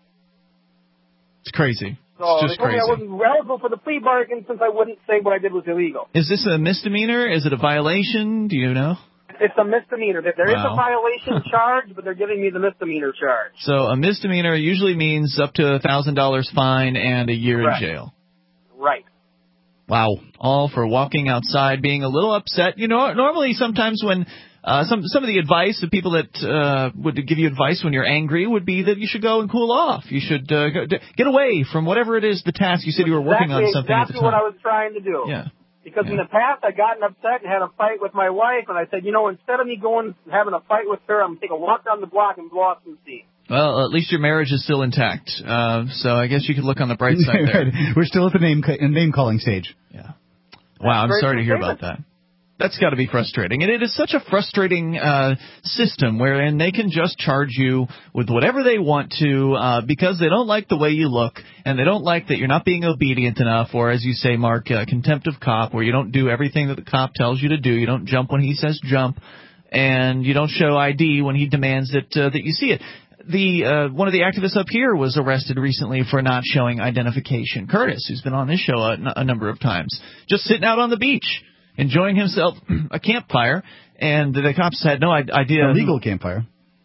S1: it's crazy.
S20: So
S1: it's just
S20: they told
S1: crazy.
S20: me I wasn't eligible for the plea bargain since I wouldn't say what I did was illegal.
S1: Is this a misdemeanor? Is it a violation? Do you know?
S20: It's a misdemeanor. There is
S1: Wow.
S20: a violation charge, but they're giving me the misdemeanor charge.
S1: So a misdemeanor usually means up to a one thousand dollars fine and a year
S20: Correct.
S1: in jail.
S20: Right.
S1: Wow. All for walking outside, being a little upset. You know, normally sometimes when uh, some some of the advice, the people that uh, would give you advice when you're angry would be that you should go and cool off. You should uh, go, get away from whatever it is, the task. You said you were working
S20: exactly,
S1: on something
S20: exactly
S1: at the time.
S20: what I was trying to do.
S1: Yeah.
S20: Because
S1: yeah.
S20: in the past, I gotten upset and had a fight with my wife, and I said, you know, instead of me going and having a fight with her, I'm going to take a walk down the block and blow off some steam.
S1: Well, at least your marriage is still intact. Uh, so I guess you could look on the bright side there.
S3: We're still at the name name calling stage.
S1: Yeah. Wow, I'm sorry to hear about that. That's got to be frustrating. And it is such a frustrating uh, system wherein they can just charge you with whatever they want to uh, because they don't like the way you look and they don't like that you're not being obedient enough, or, as you say, Mark, uh, contempt of cop, where you don't do everything that the cop tells you to do. You don't jump when he says jump, and you don't show I D when he demands that uh, that you see it. The uh, one of the activists up here was arrested recently for not showing identification. Curtis, who's been on this show a, a number of times, just sitting out on the beach, enjoying himself a campfire, and the cops had no idea.
S3: Illegal campfire.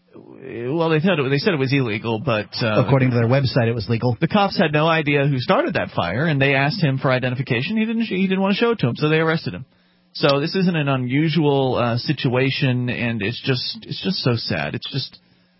S1: Well, they said it, they said it was illegal, but uh,
S3: according to their website, it was legal.
S1: The cops had no idea who started that fire, and they asked him for identification. He didn't. He didn't want to show it to him, so they arrested him. So this isn't an unusual uh, situation, and it's just it's just so sad. It's just.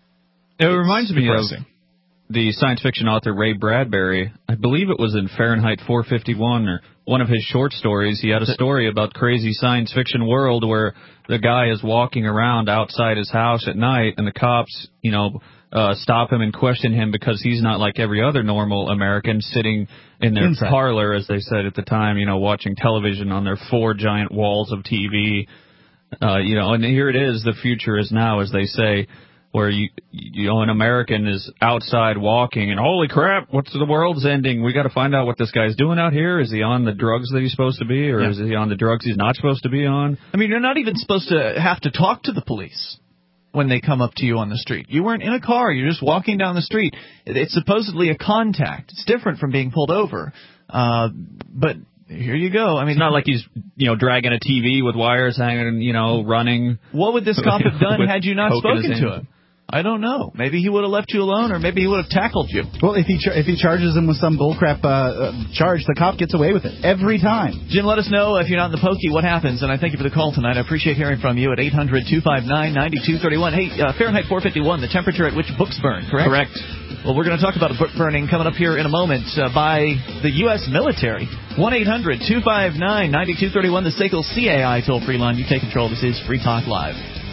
S2: It reminds me
S1: depressing.
S2: of the science fiction author Ray Bradbury. I believe it was in Fahrenheit four fifty-one, or one of his short stories. He had a story about crazy science fiction world where the guy is walking around outside his house at night, and the cops, you know, uh, stop him and question him because he's not like every other normal American sitting in their
S3: Inside.
S2: parlor, as they said at the time, you know, watching television on their four giant walls of T V. Uh, you know, and here it is. The future is now, as they say, where you you know an American is outside walking and holy crap, what's the world's ending? We got to find out what this guy's doing out here. Is he on the drugs that he's supposed to be, or yeah. is he on the drugs he's not supposed to be on?
S1: I mean, you're not even supposed to have to talk to the police when they come up to you on the street. You weren't in a car. You're just walking down the street. It's supposedly a contact. It's different from being pulled over. Uh, but here you go. I mean,
S2: it's not like he's, you know, dragging a T V with wires hanging, you know, running.
S1: What would this cop have done had you not spoken to him? I don't know. Maybe he would have left you alone, or maybe he would have tackled you.
S3: Well, if he char- if he charges him with some bullcrap uh, uh, charge, the cop gets away with it every time.
S1: Jim, let us know if you're not in the pokey what happens, and I thank you for the call tonight. I appreciate hearing from you at eight hundred two five nine nine two three one. Hey, uh, Fahrenheit four fifty-one, the temperature at which books burn, correct?
S2: Correct.
S1: Well, we're going to talk about a book burning coming up here in a moment uh, by the U S military. one eight hundred two five nine nine two three one, the S A C L C A I toll-free line. You take control. This is Free Talk Live.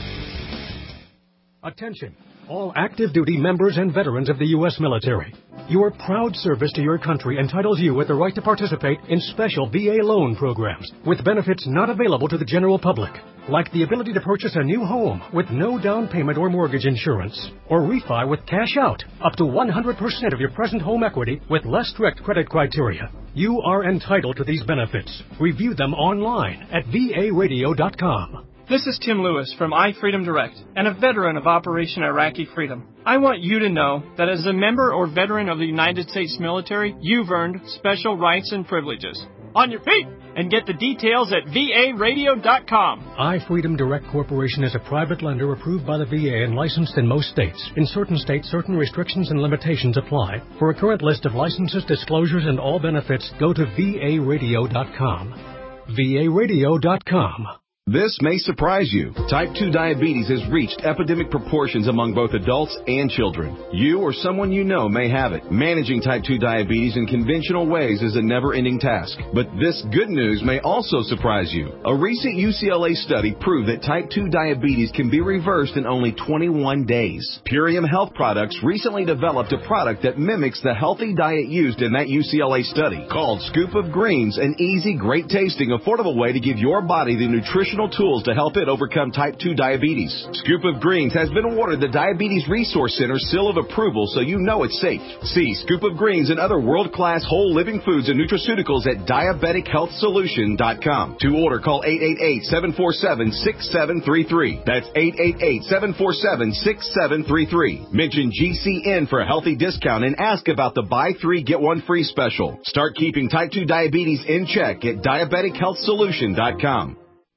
S21: Attention, all active duty members and veterans of the U S military. Your proud service to your country entitles you with the right to participate in special V A loan programs with benefits not available to the general public, like the ability to purchase a new home with no down payment or mortgage insurance, or refi with cash out up to one hundred percent of your present home equity with less strict credit criteria. You are entitled to these benefits. Review them online at V A radio dot com.
S22: This is Tim Lewis from iFreedom Direct and a veteran of Operation Iraqi Freedom. I want you to know that as a member or veteran of the United States military, you've earned special rights and privileges. On your feet! And get the details at V A radio dot com.
S21: iFreedom Direct Corporation is a private lender approved by the V A and licensed in most states. In certain states, certain restrictions and limitations apply. For a current list of licenses, disclosures, and all benefits, go to V A radio dot com. V A radio dot com.
S10: This may surprise you. Type two diabetes has reached epidemic proportions among both adults and children. You or someone you know may have it. Managing type two diabetes in conventional ways is a never-ending task. But this good news may also surprise you. A recent U C L A study proved that type two diabetes can be reversed in only twenty-one days. Purium Health Products recently developed a product that mimics the healthy diet used in that U C L A study, called Scoop of Greens, an easy, great-tasting, affordable way to give your body the nutrition tools to help it overcome type two diabetes. Scoop of Greens has been awarded the Diabetes Resource Center seal of approval, so you know it's safe. See Scoop of Greens and other world-class whole living foods and nutraceuticals at diabetic health solution dot com. To order, call eight eight eight, seven four seven, six seven three three. That's eight eight eight, seven four seven, six seven three three. Mention G C N for a healthy discount and ask about the buy three, get one free special. Start keeping type two diabetes in check at diabetic health solution dot com.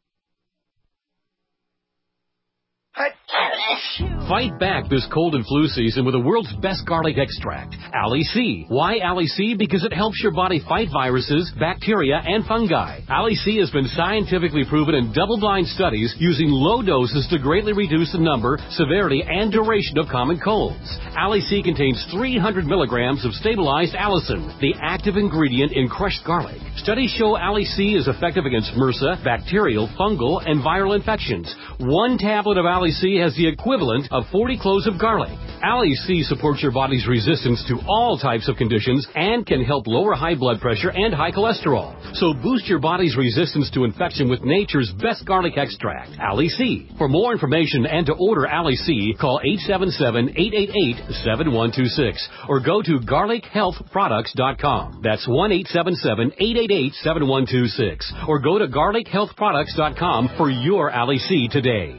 S4: Fight back this cold and flu season with the world's best garlic extract, Ali C. Why Ali C? Because it helps your body fight viruses, bacteria, and fungi. Ali C has been scientifically proven in double-blind studies using low doses to greatly reduce the number, severity, and duration of common colds. Ali C contains three hundred milligrams of stabilized allicin, the active ingredient in crushed garlic. Studies show Ali C is effective against MRSA, bacterial, fungal, and viral infections. One tablet of Ali C has the
S5: equivalent of forty cloves of garlic. Ali C supports your body's resistance to all types of conditions and can help lower high blood pressure and high cholesterol. So boost your body's resistance to infection with nature's best garlic extract, Ali C. For more information and to order Ali C, call eight seven seven, eight eight eight, seven one two six or go to garlic health products dot com. That's one eight seven seven, eight eight eight, seven one two six or go to garlic health products dot com for your Ali C today.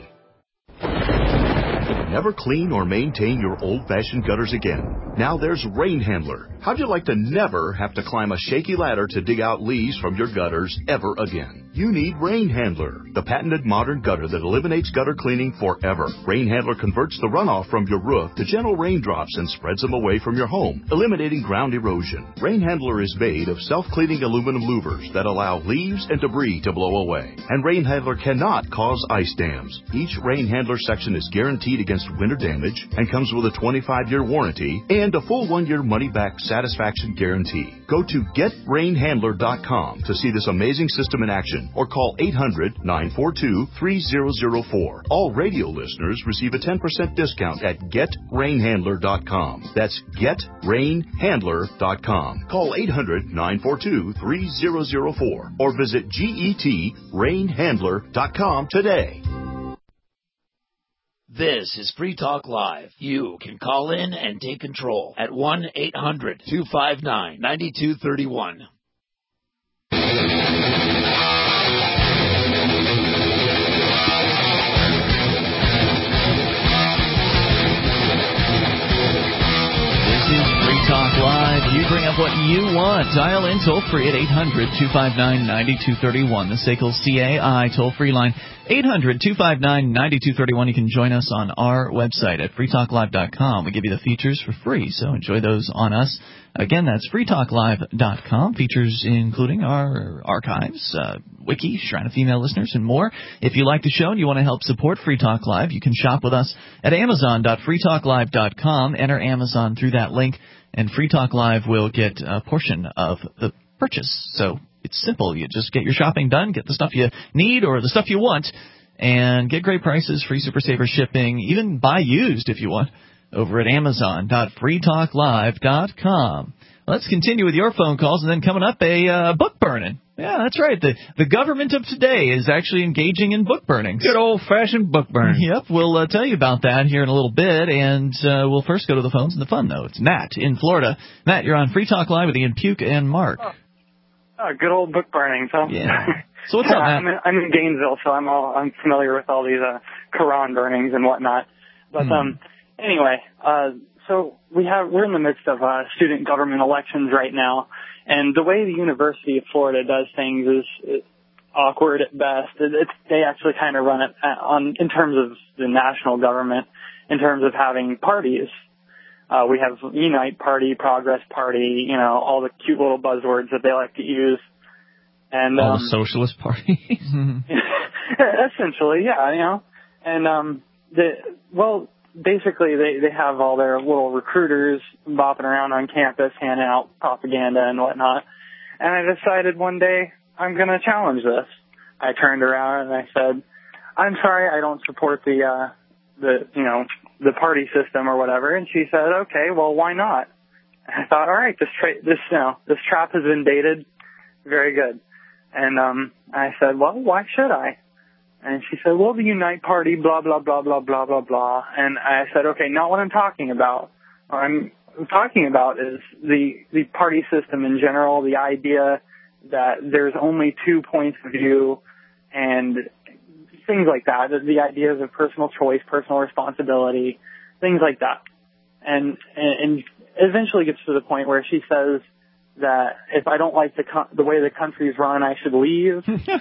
S6: Never clean or maintain your old-fashioned gutters again. Now there's Rain Handler. How'd you like to never have to climb a shaky ladder to dig out leaves from your gutters ever again? You need Rain Handler, the patented modern gutter that eliminates gutter cleaning forever. Rain Handler converts the runoff from your roof to gentle raindrops and spreads them away from your home, eliminating ground erosion. Rain Handler is made of self-cleaning aluminum louvers that allow leaves and debris to blow away. And Rain Handler cannot cause ice dams. Each Rain Handler section is guaranteed against winter damage and comes with a twenty-five year warranty and a full one-year money-back satisfaction guarantee. Go to get rain handler dot com to see this amazing system in action or call eight hundred, nine four two, three zero zero four. All radio listeners receive a ten percent discount at get rain handler dot com. That's get rain handler dot com. Call eight hundred, nine four two, three zero zero four or visit get rain handler dot com today.
S11: This is Free Talk Live. You can call in and take control at one eight hundred, two five nine, nine two three one.
S1: Talk Live. You bring up what you want. Dial in toll free at eight hundred, two five nine, nine two three one. The S A C L C A I toll free line eight hundred, two five nine, nine two three one. You can join us on our website at free talk live dot com. We give you the features for free, so enjoy those on us. Again, that's free talk live dot com. Features including our archives, uh, wiki, Shrine of Female Listeners, and more. If you like the show and you want to help support Free Talk Live, you can shop with us at amazon dot free talk live dot com. Enter Amazon through that link, and Free Talk Live will get a portion of the purchase. So it's simple. You just get your shopping done, get the stuff you need or the stuff you want, and get great prices, free Super Saver shipping, even buy used if you want, over at amazon dot free talk live dot com. Let's continue with your phone calls, and then coming up, a uh, book burning. Yeah, that's right. The the government of today is actually engaging in book burnings.
S2: Good old-fashioned book burning.
S1: Yep, we'll uh, tell you about that here in a little bit, and uh, we'll first go to the phones and the fun, though. It's Matt in Florida. Matt, you're on Free Talk Live with Ian Puke and Mark.
S23: Oh, oh good old book burning. So,
S1: yeah. So what's up, Matt?
S23: I'm in, I'm in Gainesville, so I'm all I'm familiar with all these uh, Quran burnings and whatnot. But hmm. um, anyway, uh, so we have we're in the midst of uh, student government elections right now. And the way the University of Florida does things is awkward at best. It's, they actually kind of run it on in terms of the national government, in terms of having parties. Uh, we have Unite Party, Progress Party, you know, all the cute little buzzwords that they like to use. And
S2: all
S23: um,
S2: the socialist parties.
S23: Essentially, yeah, you know. And um, the well. Basically, they, they have all their little recruiters bopping around on campus, handing out propaganda and whatnot. And I decided one day I'm going to challenge this. I turned around and I said, "I'm sorry, I don't support the uh, the you know the party system or whatever." And she said, "Okay, well, why not?" And I thought, all right, this tra- this you know this trap has been baited, very good. And um, I said, well, why should I? And she said, well, the Unite Party, blah, blah, blah, blah, blah, blah, blah. And I said, okay, not what I'm talking about. What I'm talking about is the, the party system in general, the idea that there's only two points of view and things like that, the ideas of personal choice, personal responsibility, things like that. And, and eventually gets to the point where she says that if I don't like the co- the way the country's run, I should leave.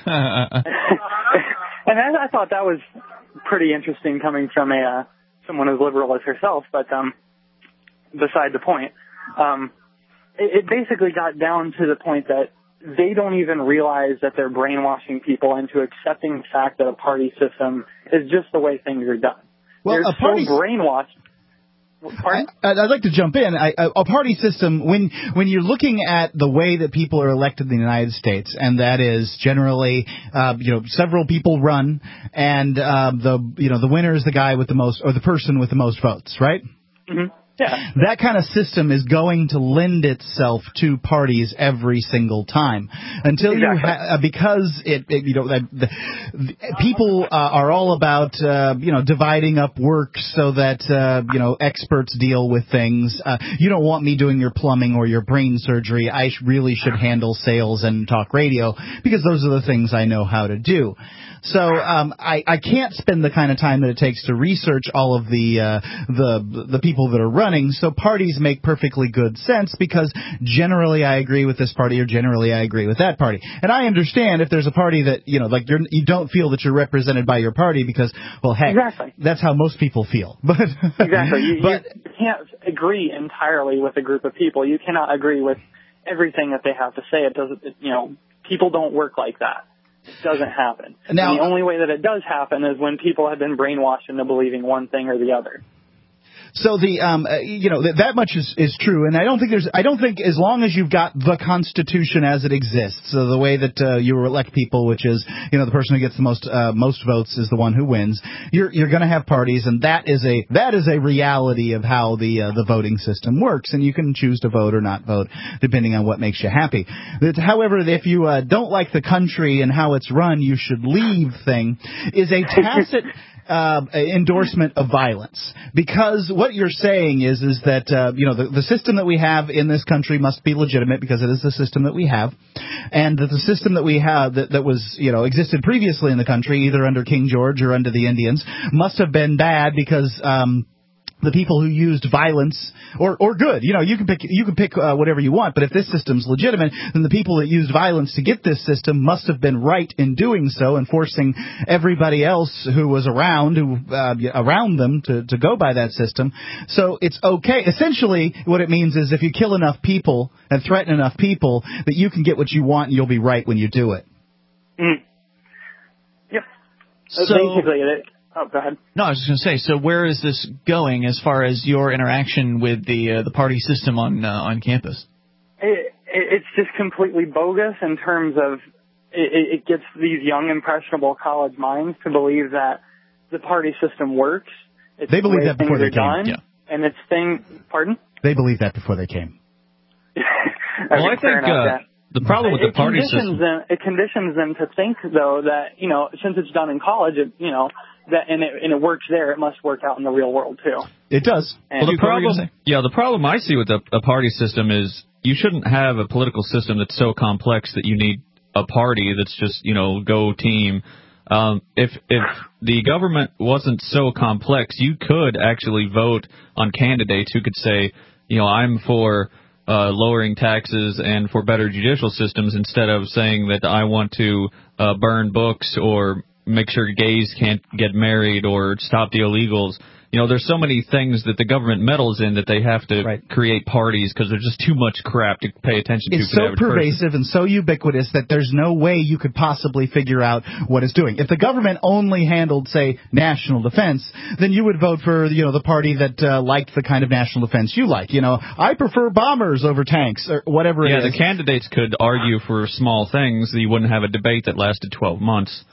S23: And I, I thought that was pretty interesting coming from a uh, someone as liberal as herself. But um, beside the point, um, it, it basically got down to the point that they don't even realize that they're brainwashing people into accepting the fact that a party system is just the way things are done.
S3: Well,
S23: they're
S3: a party
S23: so brainwashed. Pardon?
S3: I, I'd like to jump in. I, a party system, when when you're looking at the way that people are elected in the United States, and that is generally, uh, you know, several people run, and uh, the you know the winner is the guy with the most, or the person with the most votes, right?
S23: Mm-hmm. Yeah.
S3: That kind of system is going to lend itself to parties every single time until
S23: exactly.
S3: you ha- because it, it you know the, the, the people uh, are all about uh, you know dividing up work so that uh, you know experts deal with things. Uh, you don't want me doing your plumbing or your brain surgery. I sh- really should handle sales and talk radio because those are the things I know how to do. So um, I, I can't spend the kind of time that it takes to research all of the uh, the the people that are running. So parties make perfectly good sense because generally I agree with this party or generally I agree with that party. And I understand if there's a party that you know like you're, you don't feel that you're represented by your party because well heck
S23: exactly.
S3: that's how most people feel. But
S23: exactly you,
S3: but,
S23: you can't agree entirely with a group of people. You cannot agree with everything that they have to say. It doesn't. It, you know people don't work like that. It doesn't happen.
S3: Now,
S23: and the only way that it does happen is when people have been brainwashed into believing one thing or the other.
S3: So the um uh, you know that, that much is, is true, and I don't think there's I don't think as long as you've got the Constitution as it exists, so the way that uh, you elect people, which is you know the person who gets the most uh, most votes is the one who wins. You're you're going to have parties, and that is a that is a reality of how the uh, the voting system works, and you can choose to vote or not vote depending on what makes you happy. That, however, if you uh, don't like the country and how it's run, you should leave thing is a tacit. Uh, endorsement of violence, because what you're saying is is that uh, you know the, the system that we have in this country must be legitimate because it is the system that we have, and that the system that we have that, that was you know existed previously in the country, either under King George or under the Indians, must have been bad because um, the people who used violence or or good, you know, you can pick you can pick uh, whatever you want, but if this system's legitimate, then the people that used violence to get this system must have been right in doing so and forcing everybody else who was around who uh, around them to to go by that system. So it's okay. Essentially, what it means is if you kill enough people and threaten enough people, that you can get what you want and you'll be right when you do it.
S23: Mm. Yep.
S1: So,
S23: basically it. Oh, go ahead.
S1: No, I was just going to say. So, where is this going as far as your interaction with the uh, the party system on uh, on campus?
S23: It, it, it's just completely bogus in terms of it, it gets these young, impressionable college minds to believe that the party system works. It's
S3: they believe
S23: the
S3: that before they came.
S23: Done,
S3: yeah.
S23: And it's thing. Pardon?
S3: They believe that before they came.
S2: Well, I think uh, the problem with
S23: it,
S2: the party
S23: it
S2: system,
S23: them, it conditions them to think though that you know since it's done in college, it, you know. That and it, and it works there, it must work out in the real world too.
S3: It does.
S2: Well, the problem, yeah, the problem I see with a, a party system is you shouldn't have a political system that's so complex that you need a party that's just you know go team. Um, if if the government wasn't so complex, you could actually vote on candidates who could say, you know, I'm for uh, lowering taxes and for better judicial systems instead of saying that I want to uh, burn books or make sure gays can't get married or stop the illegals. You know, there's so many things that the government meddles in that they have to right. create parties because there's just too much crap to pay attention to.
S3: It's so pervasive person. and so ubiquitous that there's no way you could possibly figure out what it's doing. If the government only handled, say, national defense, then you would vote for, you know, the party that uh, liked the kind of national defense you like. You know, I prefer bombers over tanks or whatever
S2: yeah,
S3: it is.
S2: Yeah, the candidates could argue for small things. You wouldn't have a debate that lasted twelve months.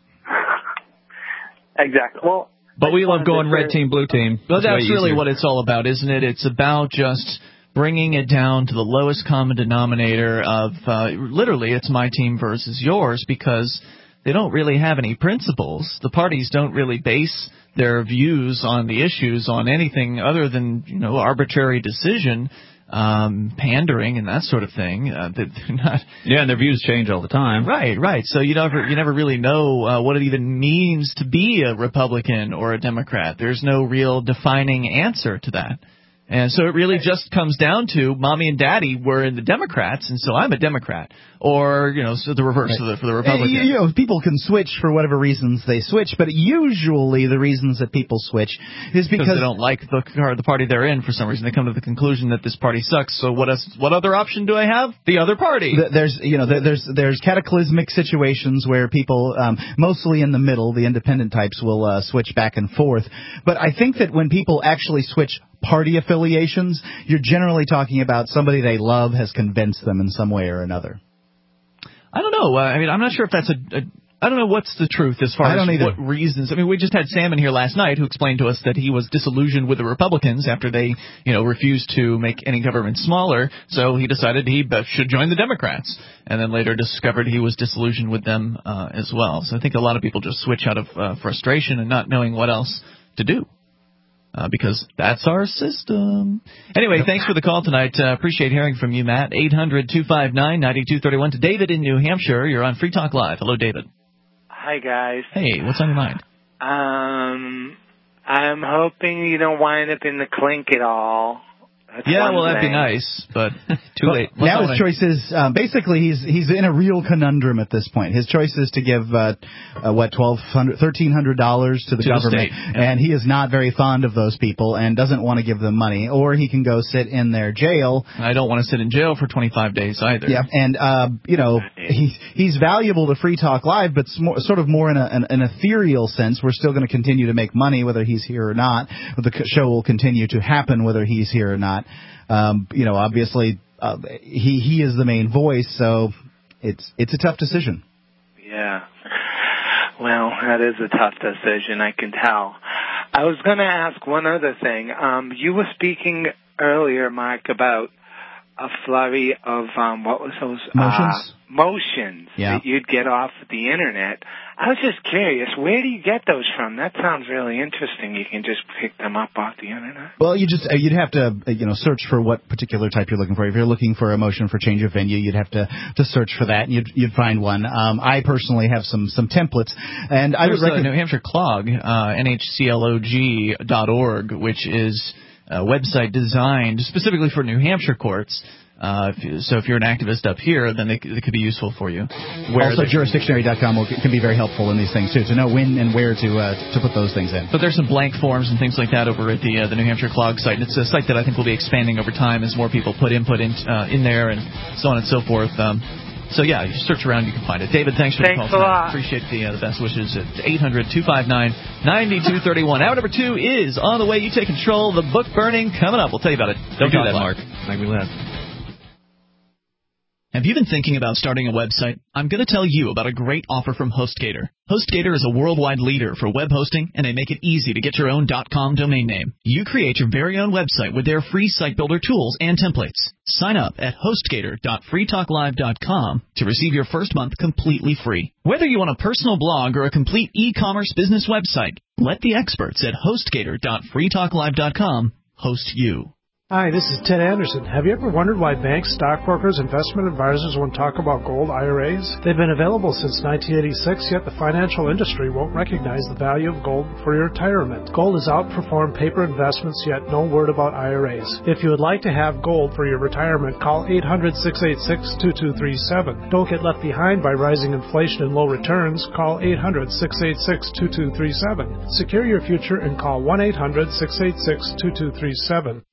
S23: Exactly. Well,
S2: but we love going red team, blue team.
S1: But that's really what it's all about, isn't it? It's about just bringing it down to the lowest common denominator of uh, literally it's my team versus yours because they don't really have any principles. The parties don't really base their views on the issues on anything other than, you know, arbitrary decision. Um, pandering and that sort of thing. Uh, they're not.
S2: Yeah, and their views change all the time.
S1: Right, right. So you never, you never really know uh, what it even means to be a Republican or a Democrat. There's no real defining answer to that. And so it really just comes down to mommy and daddy were in the Democrats, and so I'm a Democrat. Or, you know, so the reverse right. for, the, for the Republicans.
S3: You know, people can switch for whatever reasons they switch, but usually the reasons that people switch is because...
S1: Because they don't like the, or the party they're in for some reason. They come to the conclusion that this party sucks, so what else, what other option do I have? The other party.
S3: There's, you know, there's there's cataclysmic situations where people, um, mostly in the middle, the independent types will uh, switch back and forth. But I think that when people actually switch party affiliations. You're generally talking about somebody they love has convinced them in some way or another.
S1: I don't know. Uh, I mean, I'm not sure if that's a... a I don't know what's the truth as far
S3: I don't
S1: as
S3: either.
S1: what reasons. I mean, we just had Sam in here last night who explained to us that he was disillusioned with the Republicans after they, you know, refused to make any government smaller, so he decided he should join the Democrats, and then later discovered he was disillusioned with them uh, as well. So I think a lot of people just switch out of uh, frustration and not knowing what else to do. Uh, because that's our system. Anyway, thanks for the call tonight. Uh, appreciate hearing from you, Matt. eight hundred two five nine nine two three one. To David in New Hampshire. You're on Free Talk Live. Hello, David.
S7: Hi, guys.
S1: Hey, what's on your mind?
S7: Um, I'm hoping you don't wind up in the clink at all. That's
S1: yeah, well,
S7: thing.
S1: that'd be nice, but too
S3: well,
S1: late. What's
S3: now his choice is um, basically he's he's in a real conundrum at this point. His choice is to give uh, uh, what twelve hundred, thirteen hundred dollars to the
S1: to
S3: government,
S1: the state, yeah.
S3: and he is not very fond of those people and doesn't want to give them money, or he can go sit in their jail.
S1: I don't want to sit in jail for twenty-five days either.
S3: Yeah, and uh, you know he's he's valuable to Free Talk Live, but more, sort of more in a, an, an ethereal sense. We're still going to continue to make money whether he's here or not. The show will continue to happen whether he's here or not. Um, you know, obviously, uh, he he is the main voice, so it's it's a tough decision.
S7: Yeah. Well, that is a tough decision, I can tell. I was going to ask one other thing. Um, you were speaking earlier, Mark, about a flurry of, um, what was those?
S3: Motions?
S7: Uh, motions
S3: yeah.
S7: that you'd get off the Internet. I was just curious, where do you get those from? That sounds really interesting. You can just pick them up off the Internet.
S3: Well, you just uh, you'd have to uh, you know search for what particular type you're looking for. If you're looking for a motion for change of venue, you'd have to, to search for that, and you'd you'd find one. Um, I personally have some some templates, and I
S1: There's
S3: would recommend
S1: New Hampshire C L O G, uh, N H C L O G dot org, which is a website designed specifically for New Hampshire courts. Uh, if you, so if you're an activist up here, then they, they could be useful for you.
S3: Where also, jurisdictionary dot com will, can be very helpful in these things, too, to know when and where to uh, to put those things in.
S1: But there's some blank forms and things like that over at the uh, the New Hampshire C L O G site. And it's a site that I think will be expanding over time as more people put input in, uh, in there and so on and so forth. Um, so, yeah, you search around, you can find it. David, thanks for
S7: thanks
S1: the call.
S7: Thanks a lot.
S1: Appreciate the, uh, the best wishes at eight hundred two five nine nine two three one. Hour number two is on the way. You take control. The book burning coming up. We'll tell you about it.
S2: Don't do that, Mark. Make me laugh.
S1: Have you been thinking about starting a website? I'm going to tell you about a great offer from HostGator. HostGator is a worldwide leader for web hosting, and they make it easy to get your own .com domain name. You create your very own website with their free site builder tools and templates. Sign up at hostgator dot free talk live dot com to receive your first month completely free. Whether you want a personal blog or a complete e-commerce business website, let the experts at hostgator dot free talk live dot com host you.
S8: Hi, this is Ted Anderson. Have you ever wondered why banks, stockbrokers, investment advisors won't talk about gold I R As? They've been available since nineteen eighty-six, yet the financial industry won't recognize the value of gold for your retirement. Gold has outperformed paper investments, yet no word about I R As. If you would like to have gold for your retirement, call eight hundred, six eight six, two two three seven. Don't get left behind by rising inflation and low returns. Call eight hundred, six eight six, two two three seven. Secure your future and call one eight hundred, six eight six, two two three seven.